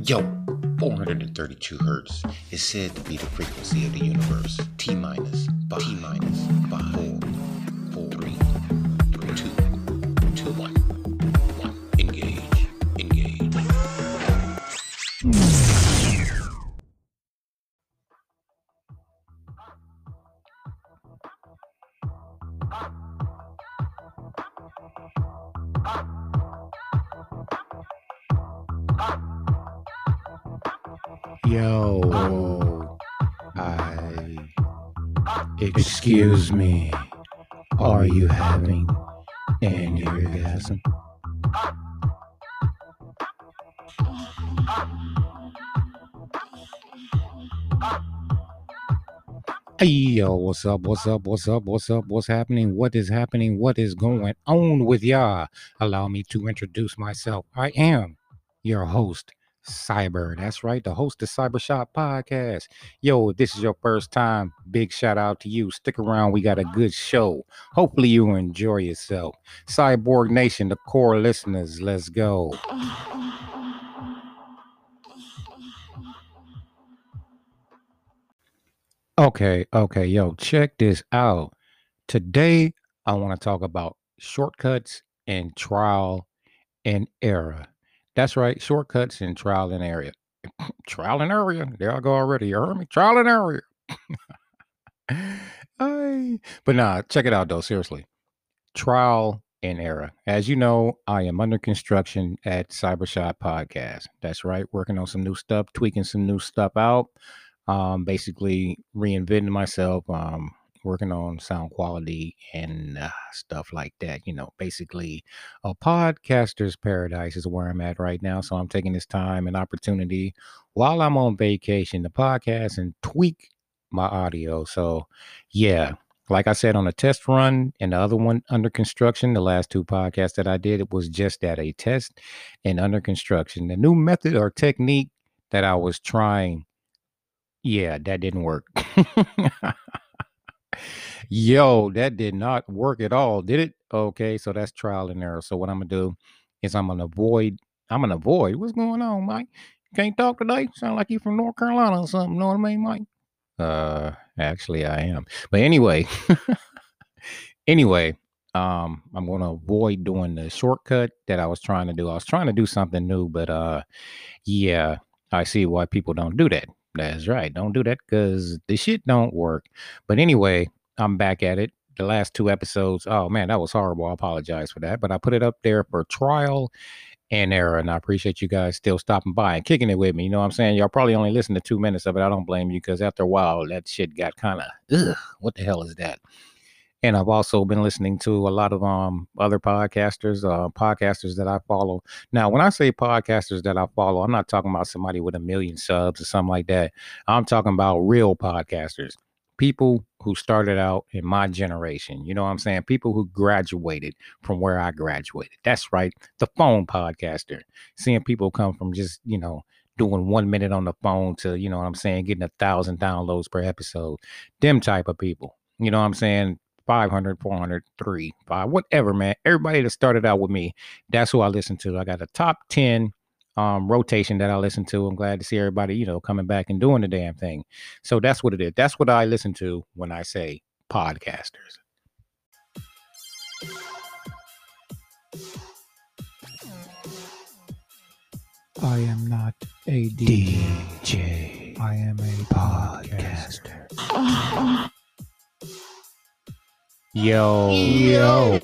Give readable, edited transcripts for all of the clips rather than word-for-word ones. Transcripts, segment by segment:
Yo, 432 hertz is said to be the frequency of the universe. T minus 5, 4, 3, 2, 1. Engage. Yo, excuse me, are you having an orgasm? Hey, yo, what's up? What's happening? What is happening? What is going on with y'all? Allow me to introduce myself. I am your host, Cyber. That's right, the host of Cyber Shop Podcast. Yo, if this is your first time, big shout out to you. Stick around, we got a good show. Hopefully you enjoy yourself. Cyborg Nation, the core listeners, let's go. Okay, yo, check this out. Today, I want to talk about shortcuts and trial and error. That's right, shortcuts and trial and error. Trial and error. There I go already. You heard me? Trial and error. But nah, check it out though, seriously. Trial and error. As you know, I am under construction at Cybershot Podcast. That's right, working on some new stuff, tweaking some new stuff out. Basically reinventing myself. Working on sound quality and stuff like that. You know, basically, a podcaster's paradise is where I'm at right now. So I'm taking this time and opportunity while I'm on vacation to podcast and tweak my audio. So, yeah, like I said on a test run and the other one under construction, the last two podcasts that I did, it was just at a test and under construction. The new method or technique that I was trying, yeah, that didn't work. Yo, that did not work at all, did it? Okay, so that's trial and error. So what I'm gonna do is I'm gonna avoid. What's going on, Mike? Can't talk today? Sound like you from North Carolina or something, know what I mean, Mike? Actually I am. But anyway, I'm gonna avoid doing the shortcut that I was trying to do. I was trying to do something new, but yeah, I see why people don't do that. That's right. Don't do that because the shit don't work. But anyway, I'm back at it. The last two episodes, oh man, that was horrible. I apologize for that. But I put it up there for trial and error. And I appreciate you guys still stopping by and kicking it with me. You know what I'm saying? Y'all probably only listened to 2 minutes of it. I don't blame you because after a while, that shit got kind of, ugh, what the hell is that? And I've also been listening to a lot of other podcasters that I follow. Now, when I say podcasters that I follow, I'm not talking about somebody with 1 million subs or something like that. I'm talking about real podcasters, people who started out in my generation. You know what I'm saying? People who graduated from where I graduated. That's right, the phone podcaster. Seeing people come from just doing 1 minute on the phone to what I'm saying, getting 1,000 downloads per episode. Them type of people. You know what I'm saying? 500, 400, 3, 5, whatever, man. Everybody that started out with me, that's who I listen to. I got a top 10 rotation that I listen to. I'm glad to see everybody, coming back and doing the damn thing. So that's what it is. That's what I listen to when I say podcasters. I am not a DJ. I am a podcaster. Yo.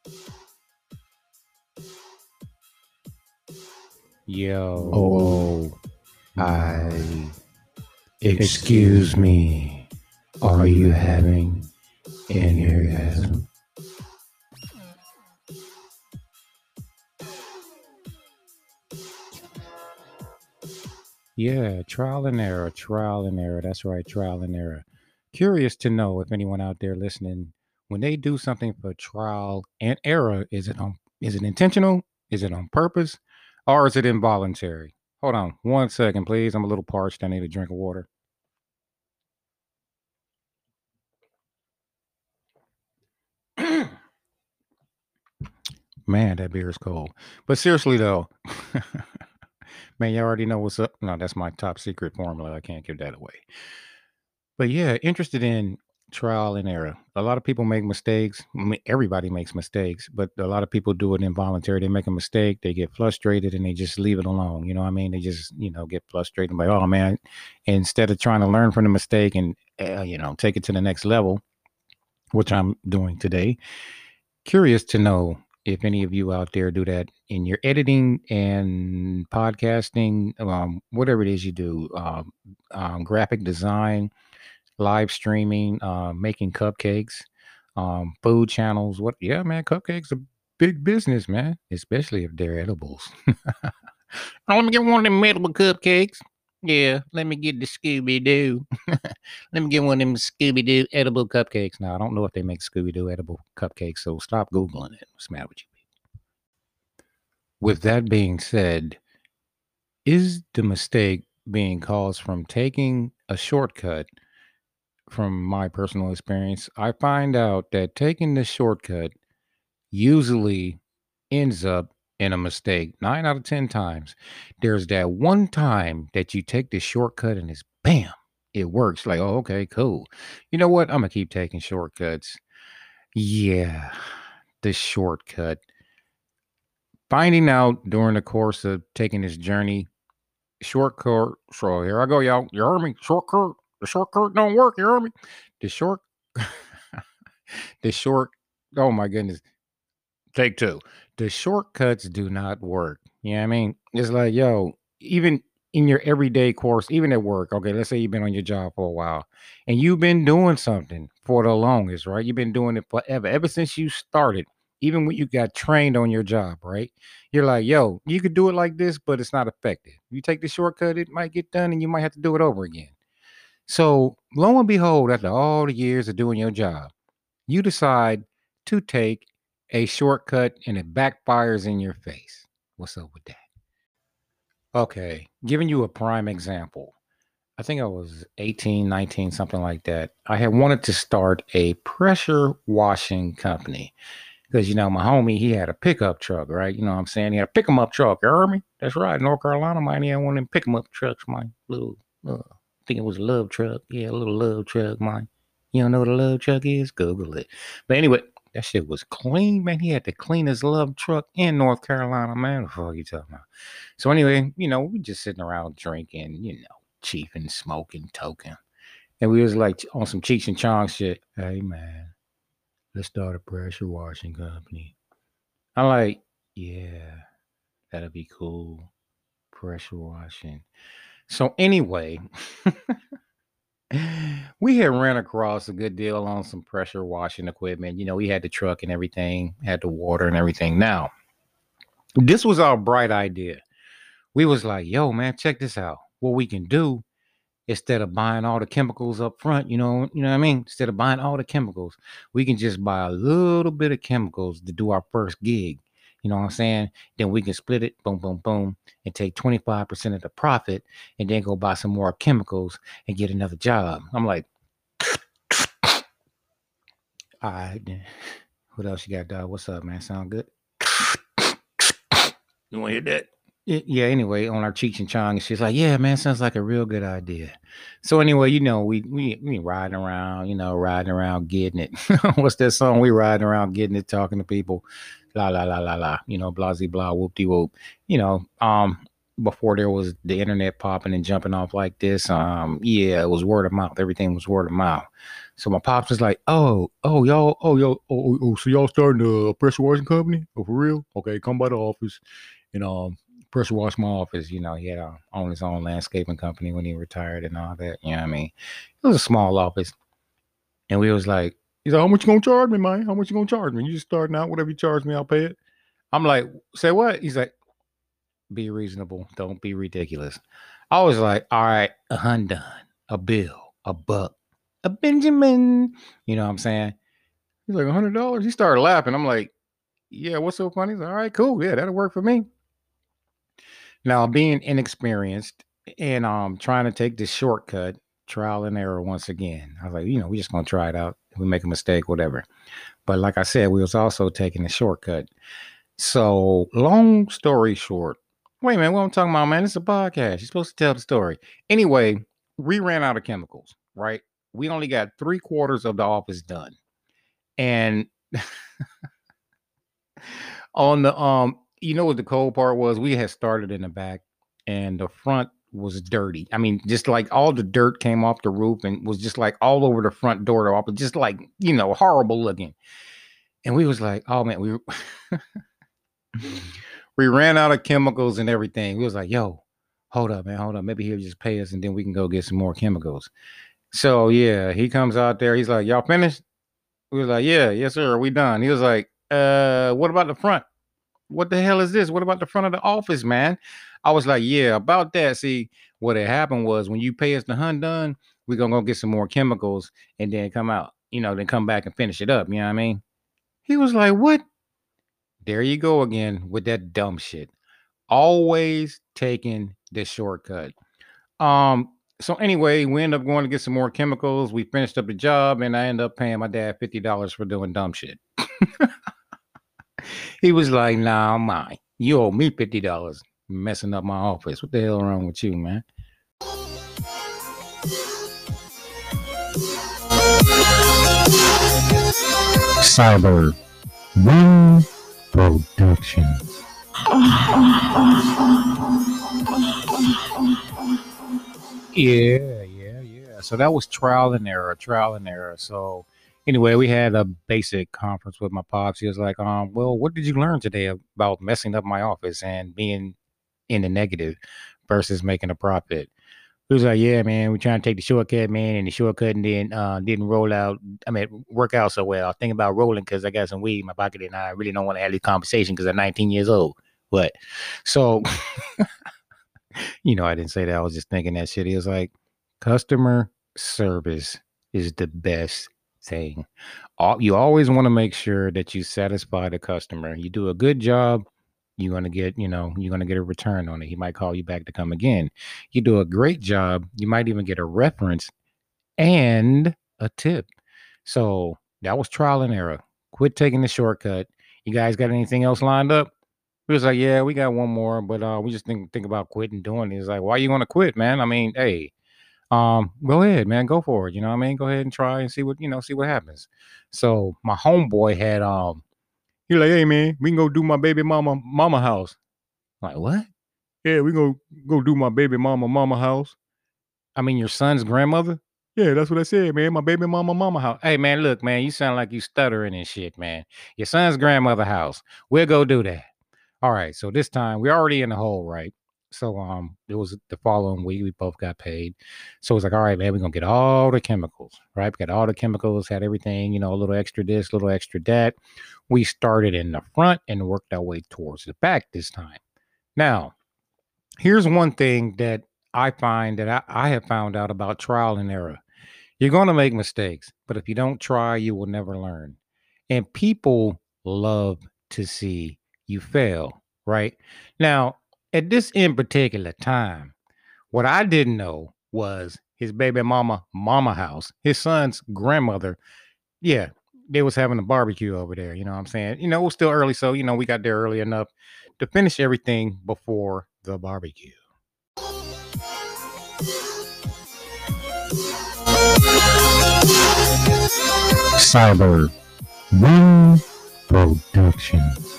Excuse me. Are you having an orgasm? Yeah, trial and error. That's right, trial and error. Curious to know if anyone out there listening, when they do something for trial and error, is it intentional? Is it on purpose? Or is it involuntary? Hold on 1 second, please. I'm a little parched. I need a drink of water. Man, that beer is cold. But seriously though, Man, you already know what's up. No, that's my top secret formula. I can't give that away. But yeah, interested in trial and error. A lot of people make mistakes. I mean, everybody makes mistakes, but a lot of people do it involuntary. They make a mistake, they get frustrated, and they just leave it alone. You know what I mean? They just, get frustrated by, oh man, instead of trying to learn from the mistake and, take it to the next level, which I'm doing today. Curious to know if any of you out there do that in your editing and podcasting, whatever it is you do, graphic design, live streaming, making cupcakes, food channels. What? Yeah, man, cupcakes are big business, man, especially if they're edibles. Oh, let me get one of them edible cupcakes. Yeah, let me get the Scooby Doo. Let me get one of them Scooby Doo edible cupcakes. Now, I don't know if they make Scooby Doo edible cupcakes, so stop Googling it. What's the matter with you? With that being said, is the mistake being caused from taking a shortcut? From my personal experience, I find out that taking the shortcut usually ends up in a mistake 9 out of 10 times. There's that one time that you take the shortcut and it's bam, it works. Like, oh, okay, cool. You know what? I'm going to keep taking shortcuts. Yeah, the shortcut. Finding out during the course of taking this journey, shortcut. So here I go, y'all. You heard me? Shortcut. The shortcut don't work. You heard me? The short, the short. Oh my goodness. Take two. The shortcuts do not work. You know what I mean? It's like, yo, even in your everyday course, even at work, okay, let's say you've been on your job for a while and you've been doing something for the longest, right? You've been doing it forever, ever since you started, even when you got trained on your job, right? You're like, yo, you could do it like this, but it's not effective. You take the shortcut, it might get done and you might have to do it over again. So, lo and behold, after all the years of doing your job, you decide to take a shortcut and it backfires in your face. What's up with that? Okay, giving you a prime example. I think I was 18, 19, something like that. I had wanted to start a pressure washing company because, my homie, he had a pickup truck, right? You know what I'm saying? He had a pick 'em up truck. You heard me? That's right. North Carolina, mine, he had one of them pick 'em up trucks, my little, I think it was a love truck. Yeah, a little love truck, mine. You don't know what a love truck is? Google it. But anyway, that shit was clean, man. He had the cleanest love truck in North Carolina, man. What the fuck you talking about? So anyway, we just sitting around drinking, chiefing, smoking, toking. And we was like on some Cheech and Chong shit. Hey, man, let's start a pressure washing company. I'm like, yeah, that'll be cool. Pressure washing. So anyway, we had ran across a good deal on some pressure washing equipment. We had the truck and everything, had the water and everything. Now, this was our bright idea. We was like, yo, man, check this out. What we can do instead of buying all the chemicals up front, you know what I mean? Instead of buying all the chemicals, we can just buy a little bit of chemicals to do our first gig. You know what I'm saying? Then we can split it, boom, boom, boom, and take 25% of the profit and then go buy some more chemicals and get another job. I'm like, all right, then. What else you got, dog? What's up, man? Sound good? You want to hear that? Yeah, anyway, on our Cheech and Chong, she's like, yeah, man, sounds like a real good idea. So anyway, we riding around getting it. What's that song? We riding around getting it, talking to people, la la la la la, blasey blah, whoop de whoop. Before there was the internet popping and jumping off like this, yeah, it was word of mouth. Everything was word of mouth. So my pops was like, so y'all starting a pressure washing company? Oh, for real? Okay, come by the office and pressure wash my office. He had owned his own landscaping company when he retired and all that. You know what I mean? It was a small office. And we was like, he's like, how much you gonna charge me, man? How much you gonna charge me? You just starting out, whatever you charge me, I'll pay it. I'm like, say what? He's like, be reasonable. Don't be ridiculous. I was like, all right, $100, a bill, a buck, a Benjamin. You know what I'm saying? He's like, $100? He started laughing. I'm like, yeah, what's so funny? He's like, all right, cool. Yeah, that'll work for me. Now, being inexperienced and trying to take this shortcut, trial and error once again. I was like, we're just gonna try it out. If we make a mistake, whatever. But like I said, we was also taking the shortcut. So long story short, Wait a minute, what I'm talking about, man? It's a podcast. You're supposed to tell the story. Anyway, we ran out of chemicals, right? We only got 3/4 of the office done. And on the you know what the cold part was? We had started in the back and the front was dirty. I mean, just like all the dirt came off the roof and was just like all over the front door to office, just like, horrible looking. And we was like, oh man, we ran out of chemicals and everything. We was like, yo, hold up, man, hold up. Maybe he'll just pay us and then we can go get some more chemicals. So yeah, he comes out there. He's like, y'all finished? We was like, yeah, yes, sir. We done. He was like, what about the front? What the hell is this? What about the front of the office, man? I was like, yeah, about that. See, what had happened was when you pay us the hunt done, we're gonna go get some more chemicals and then come out, then come back and finish it up. You know what I mean? He was like, what? There you go again with that dumb shit. Always taking the shortcut. So anyway, we end up going to get some more chemicals. We finished up the job, and I ended up paying my dad $50 for doing dumb shit. He was like, "Nah, mine. You owe me $50, messing up my office. What the hell wrong with you, man?" Cyber Wing Productions. Yeah. So that was trial and error. So anyway, we had a basic conference with my pops. He was like, well, what did you learn today about messing up my office and being in the negative versus making a profit? He was like, yeah, man, we're trying to take the shortcut, man, and the shortcut didn't work out so well. I was thinking about rolling because I got some weed in my pocket and I really don't want to have this conversation because I'm 19 years old. But so I didn't say that. I was just thinking that shit. He was like, customer service is the best thing. You always want to make sure that you satisfy the customer. You do a good job, you're going to get a return on it. He might call you back to come again. You do a great job, you might even get a reference and a tip. So that was trial and error. Quit taking the shortcut. You guys got anything else lined up? He was like, yeah, we got one more, but we just think about quitting doing it. He's like, why you want to quit, man? I mean, hey, go ahead, man, go for it. You know what I mean? Go ahead and try and see what happens. So my homeboy had he like, hey man, we can go do my baby mama house. I'm like, what? Yeah, we go do my baby mama house. I mean, your son's grandmother? Yeah, that's what I said, man. My baby mama house. Hey man, look, man, you sound like you stuttering and shit, man. Your son's grandmother house. We'll go do that. All right, so this time we're already in the hole, right? So it was the following week we both got paid. So it's like, all right, man, we're gonna get all the chemicals, right? We got all the chemicals, had everything, a little extra this, a little extra that. We started in the front and worked our way towards the back this time. Now, here's one thing that I find that I have found out about trial and error. You're gonna make mistakes, but if you don't try, you will never learn. And people love to see you fail, right? Now, at this in particular time, what I didn't know was his baby mama house, his son's grandmother. Yeah, they was having a barbecue over there. You know what I'm saying? It was still early, so we got there early enough to finish everything before the barbecue. Cyber Wing Productions.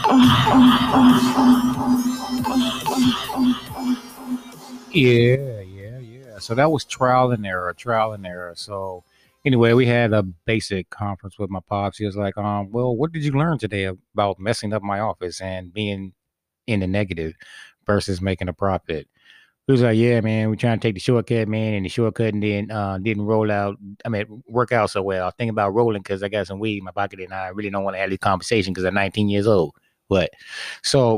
Yeah. So that was trial and error. So anyway, we had a basic conference with my pops. He was like, well, what did you learn today about messing up my office and being in the negative versus making a profit? He was like, yeah, man, we're trying to take the shortcut, man, and the shortcut didn't work out so well. I was thinking about rolling because I got some weed in my pocket and I really don't want to have this conversation because I'm 19 years old. But so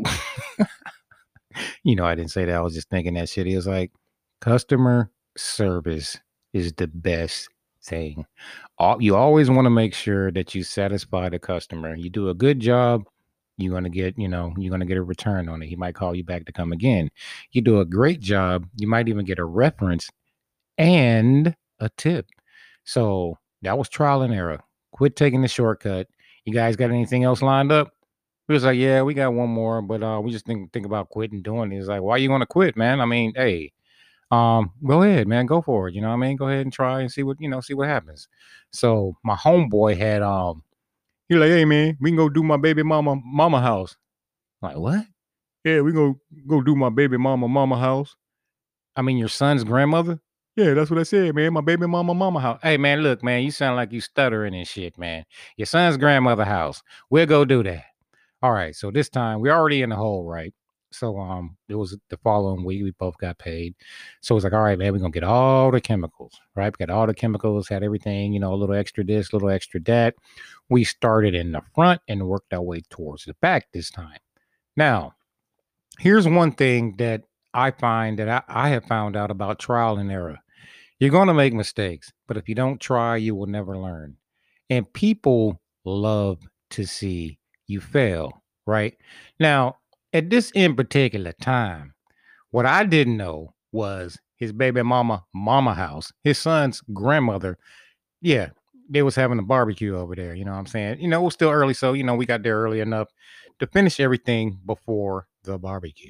I didn't say that. I was just thinking that shit. He was like, customer service is the best thing. You always want to make sure that you satisfy the customer. You do a good job, you're going to get a return on it. He might call you back to come again. You do a great job, you might even get a reference and a tip. So that was trial and error. Quit taking the shortcut. You guys got anything else lined up? We was like, yeah, we got one more, but we just think about quitting doing it. He's like, why you want to quit, man? I mean, hey, go ahead, man, go for it. You know what I mean? Go ahead and try and see what see what happens. So my homeboy had he like, hey man, we can go do my baby mama house. I'm like, what? Yeah, we go do my baby mama house. I mean, your son's grandmother? Yeah, that's what I said, man. My baby mama house. Hey, man, look, man, you sound like you stuttering and shit, man. Your son's grandmother house. We'll go do that. All right. So this time we're already in the hole, right? So it was the following week. We both got paid. So it's like, all right, man, we're gonna get all the chemicals, right? We got all the chemicals, had everything, a little extra this, a little extra that. We started in the front and worked our way towards the back this time. Now, here's one thing that I find that I have found out about trial and error. You're going to make mistakes, but if you don't try, you will never learn. And people love to see you fail, right? Now, at this in particular time, what I didn't know was his baby mama house, his son's grandmother. Yeah, they was having a barbecue over there. You know what I'm saying? It was still early, so we got there early enough to finish everything before the barbecue.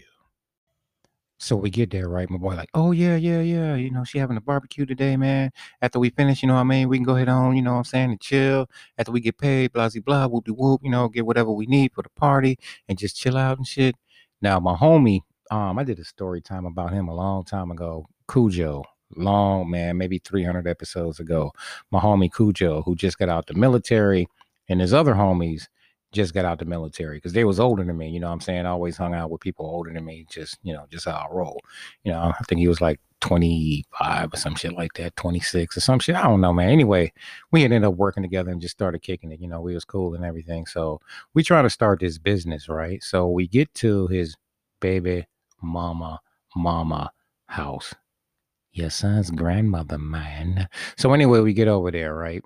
So we get there, right? My boy, like, oh yeah, yeah, yeah. She having a barbecue today, man. After we finish, you know what I mean? We can go ahead on, you know what I'm saying, and chill. After we get paid, blah, blah, blah, whoop de whoop, get whatever we need for the party and just chill out and shit. Now, my homie, I did a story time about him a long time ago. Cujo, long man, maybe 300 episodes ago. My homie Cujo, who just got out the military, and his other homies just got out the military because they was older than me. You know what I'm saying? I always hung out with people older than me, just how I roll. I think he was like 25 or some shit like that, 26 or some shit. I don't know, man. Anyway, we ended up working together and just started kicking it. We was cool and everything. So we try to start this business, right? So we get to his baby mama house. Your son's grandmother, man. So anyway, we get over there, right?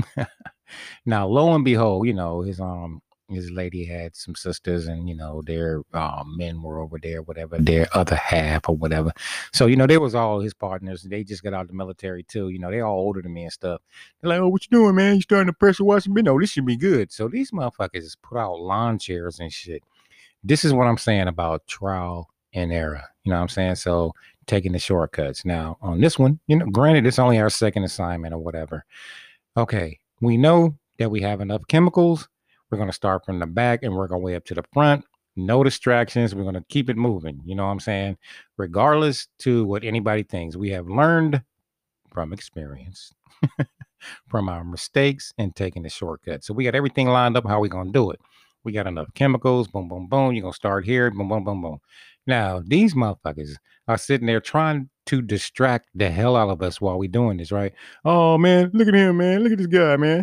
Now, lo and behold, his lady had some sisters, and their men were over there, whatever, their other half or whatever. So they was all his partners. They just got out of the military too. They all older than me and stuff. They're like, "Oh, what you doing, man? You starting to pressure wash me? No, this should be good." So these motherfuckers put out lawn chairs and shit. This is what I'm saying about trial and error. You know what I'm saying? So taking the shortcuts. Now on this one, granted, it's only our second assignment or whatever. Okay, we know that we have enough chemicals. We're going to start from the back and work our way up to the front. No distractions. We're going to keep it moving. You know what I'm saying? Regardless to what anybody thinks, we have learned from experience, from our mistakes, and taking the shortcut. So we got everything lined up. How we going to do it? We got enough chemicals. Boom, boom, boom. You're going to start here. Boom, boom, boom, boom. Now, these motherfuckers are sitting there trying to distract the hell out of us while we're doing this, right? Oh, man, look at him, man. Look at this guy, man.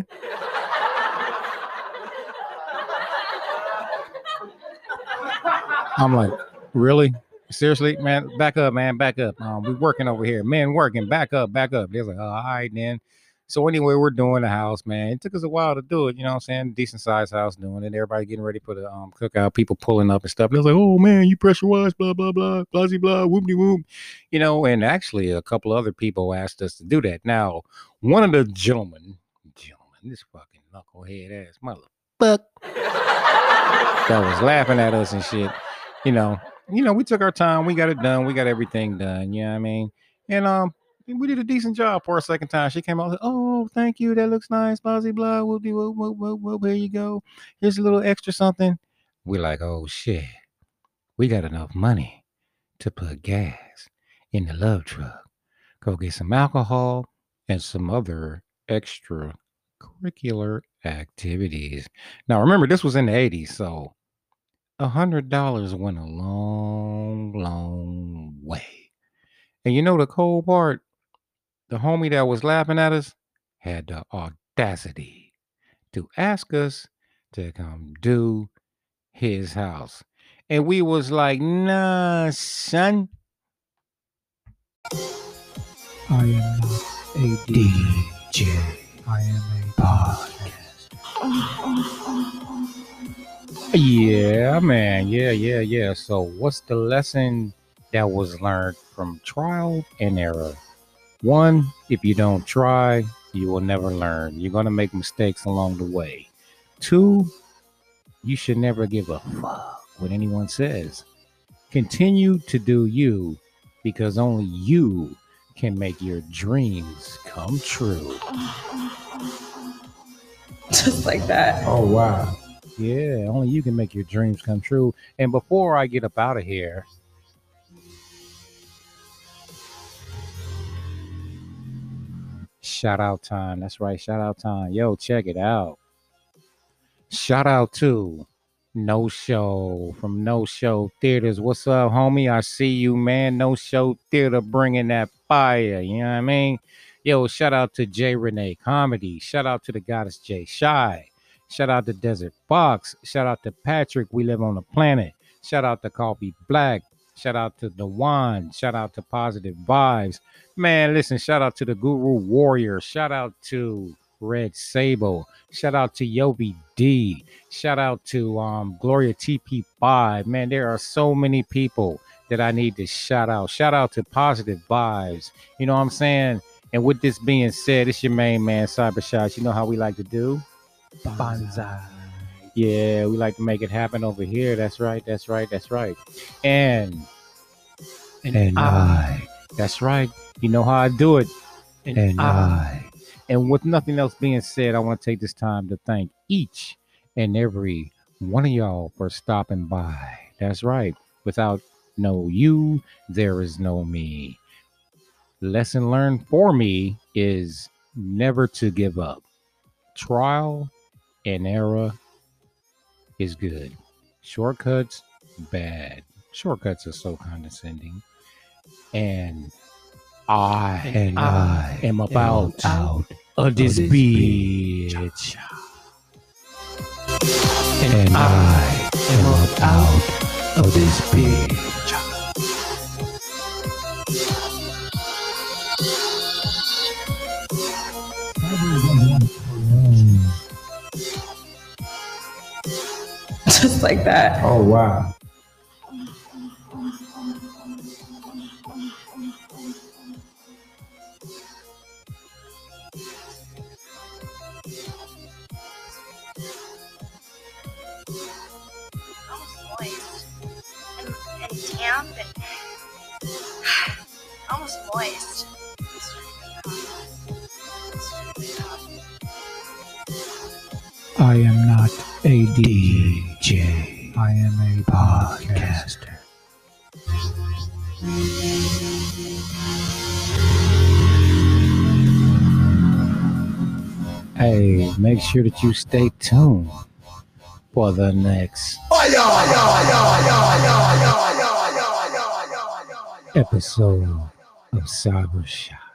I'm like, really? Seriously, man? Back up, man. Back up. We're working over here. Men working. Back up, back up. They're like, oh, all right, then. So anyway, we're doing the house, man. It took us a while to do it. You know what I'm saying? Decent sized house doing it. Everybody getting ready for the cookout. People pulling up and stuff. It was like, oh man, you pressure wash, blah blah blah, blah blah, whoop de whoop. And actually a couple other people asked us to do that. Now, one of the gentlemen, this fucking knucklehead ass motherfucker that was laughing at us and shit. We took our time. We got it done. We got everything done. You know what I mean? And we did a decent job for a second time. She came out like, oh, thank you. That looks nice. Blah, blah, blah. Whoop, whoop, whoop, whoop, whoop. Here you go. Here's a little extra something. We're like, oh, shit. We got enough money to put gas in the love truck. Go get some alcohol and some other extracurricular activities. Now, remember, this was in the 80s, so $100 went a long, long way. And the cold part? The homie that was laughing at us had the audacity to ask us to come do his house. And we was like, nah, son. I am not a DJ. I am a podcast. Yeah, man. Yeah. So what's the lesson that was learned from trial and error? 1, if you don't try, you will never learn. You're going to make mistakes along the way. 2, you should never give a fuck what anyone says. Continue to do you, because only you can make your dreams come true. Just like that. Oh, wow. Yeah, only you can make your dreams come true. And before I get up out of here, shout out time. That's right, shout out time. Yo, check it out. Shout out to No Show from No Show Theaters. What's up, homie? I see you, man. No Show Theater bringing that fire. You know what I mean? Yo, shout out to J Renee Comedy. Shout out to the Goddess J Shy. Shout out to Desert Fox. Shout out to Patrick. We live on the planet. Shout out to Coffee Black. Shout out to Dewan. Shout out to Positive Vibes. Man, listen, shout out to the Guru Warrior. Shout out to Red Sable. Shout out to Yobi D. Shout out to Gloria TP5. Man, there are so many people that I need to shout out. Shout out to Positive Vibes. You know what I'm saying? And with this being said, it's your main man, Cybershots. You know how we like to do? Banzai. Yeah, we like to make it happen over here. That's right, that's right, that's right. And I. That's right. You know how I do it. And I. And with nothing else being said, I want to take this time to thank each and every one of y'all for stopping by. That's right. Without no you, there is no me. Lesson learned for me is never to give up. Trial and error is good. Shortcuts, bad. Shortcuts are so condescending. And I am about out of this bitch. And I am out of this bitch. Just like that. Oh, wow. Almost moist and damp and almost moist. I am not a DJ. I am a podcaster. Hey, make sure that you stay tuned for the next episode of Cybershots.